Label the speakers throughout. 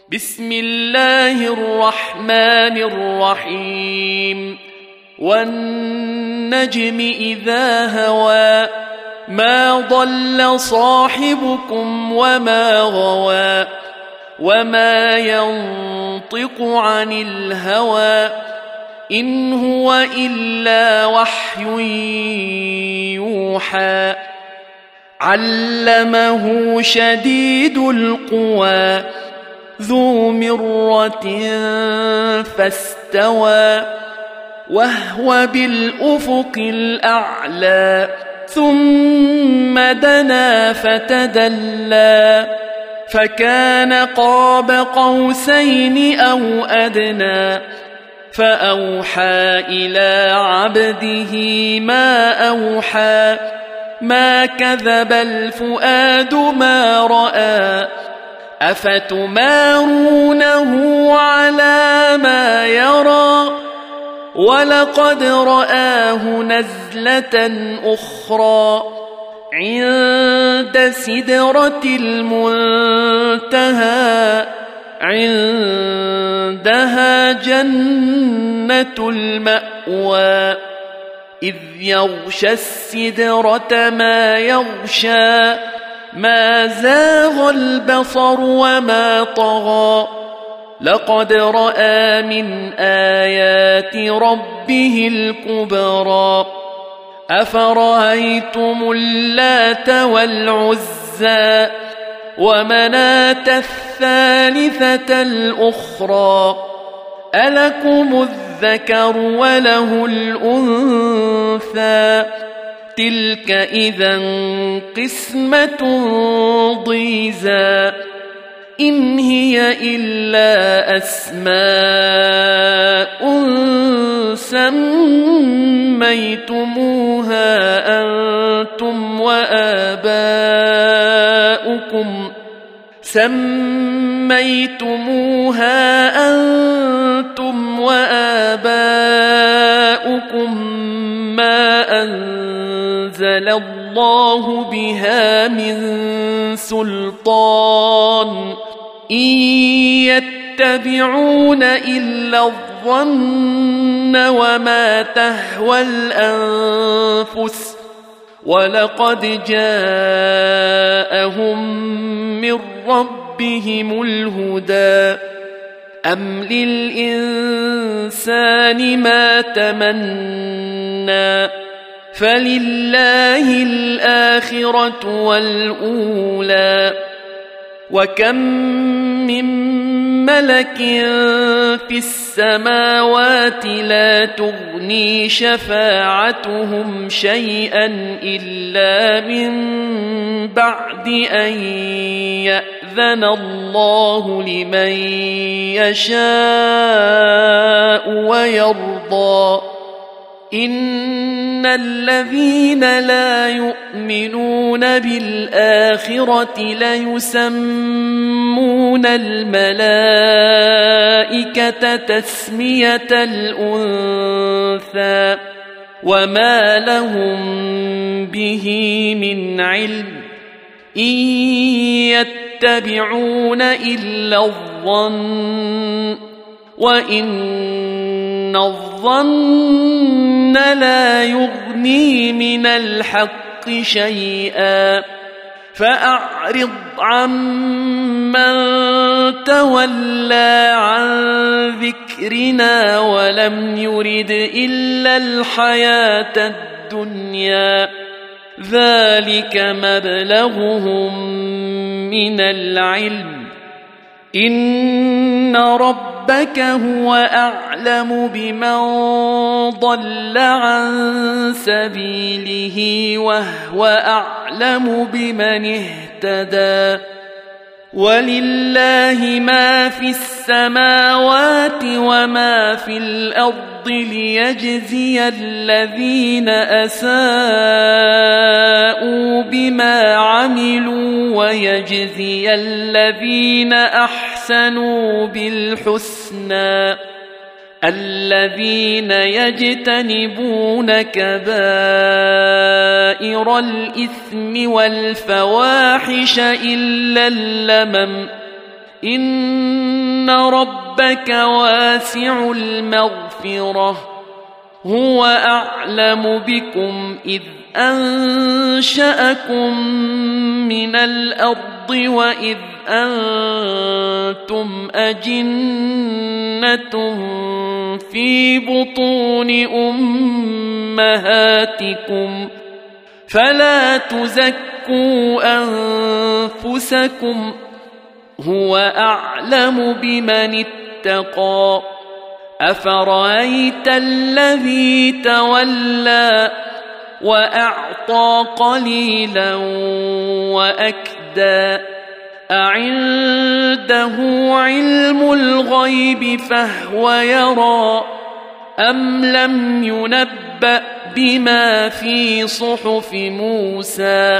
Speaker 1: بسم الله الرحمن الرحيم والنجم إذا هوى ما ضل صاحبكم وما غوى وما ينطق عن الهوى إن هو إلا وحي يوحى علمه شديد القوى ذو مرة فاستوى وهو بالأفق الأعلى ثم دنا فتدلى فكان قاب قوسين أو أدنى فأوحى إلى عبده ما أوحى ما كذب الفؤاد ما رأى أفتمارونه على ما يرى ولقد رآه نزلة أخرى عند سدرة المنتهى عندها جنة المأوى إذ يغشى السدرة ما يغشى ما زاغ البصر وما طغى لقد رأى من آيات ربه الكبرى أفرأيتم اللات والعزى ومناة الثالثة الأخرى ألكم الذكر وله الأنثى تلك إذا قسمة ضيزى إن هي إلا أسماء سميتموها أنتم وآباؤكم ما أنزل الله بها من سلطان إن يتبعون إلا الظن وما تهوى الأنفس ولقد جاءهم من ربهم الهدى أم للإنسان ما تمنى فلله الآخرة والأولى وكم من ملك في السماوات لا تغني شفاعتهم شيئا إلا من بعد أن يأذن الله لمن يشاء ويرضى إن الذين لا يؤمنون بالآخرة ليسمون الملائكة تسمية الأنثى وما لهم به من علم إن يتبعون إلا الظن وإن الظن لا يغني من الحق شيئا فأعرض عمن تولى عن ذكرنا ولم يرد إلا الحياة الدنيا ذلك مبلغهم من العلم إن ربك هو أعلم بمن ضل عن سبيله وهو أعلم بمن اهتدى ولله ما في السماوات وما في الأرض ليجزي الذين أساءوا بما عملوا ويجزي الذين أحسنوا بالحسنى الذين يجتنبون كبائر الإثم والفواحش إلا اللمم إن إن ربك واسع المغفرة هو أعلم بكم إذ أنشأكم من الأرض وإذ أنتم أجنة في بطون أمهاتكم فلا تزكوا أنفسكم هو أعلم بمن اتقى أفرأيت الذي تولى وأعطى قليلا وأكدى أعنده علم الغيب فهو يرى أم لم ينبأ بما في صحف موسى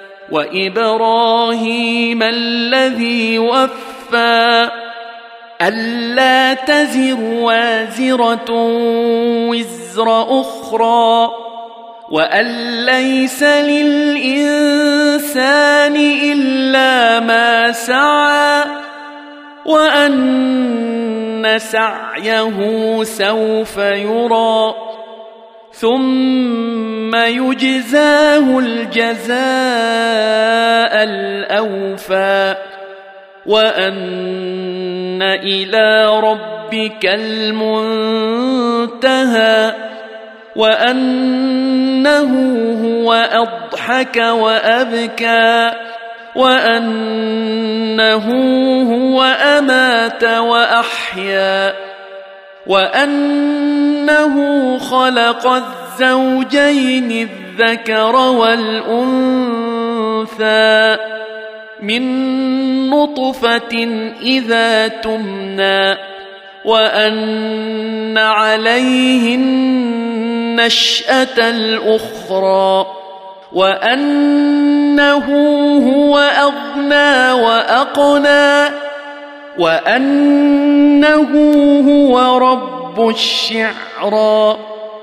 Speaker 1: وإبراهيم الذي وفى ألا تزر وازرة وزر أخرى وأن ليس للإنسان إلا ما سعى وأن سعيه سوف يرى ثم يجزاه الجزاء الأوفى وأن إلى ربك المنتهى وأنه هو أضحك وأبكى وأنه هو أمات وأحيا وأنه خلق الزوجين الذكر والأنثى من نطفة إذا تمنى وأن عليه النشأة الأخرى وأنه هو أغنى وأقنى وأنه هو رب الشعرى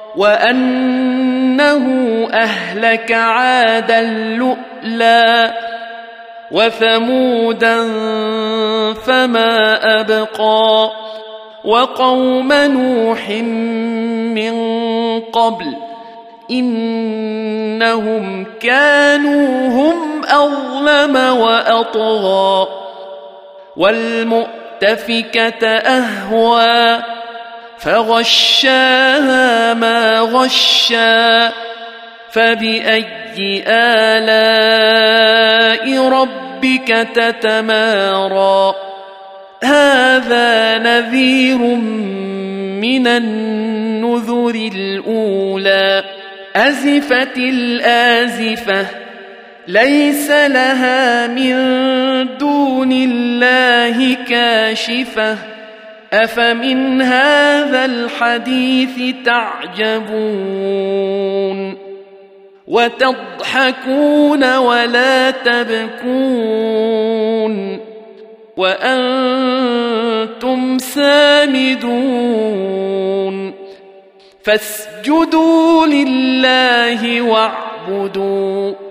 Speaker 1: وأنه أهلك عادا اللؤلؤ وثمودا فما أبقى وقوم نوح من قبل إنهم كانوا هم أظلم وأطغى والمؤتفكة أهوى فغشاها ما غشا فبأي آلاء ربك تتمارى هذا نذير من النذر الأولى أزفت الآزفة ليس لها من دون الله كاشفة أفمن هذا الحديث تعجبون وتضحكون ولا تبكون وأنتم سامدون فاسجدوا لله واعبدوا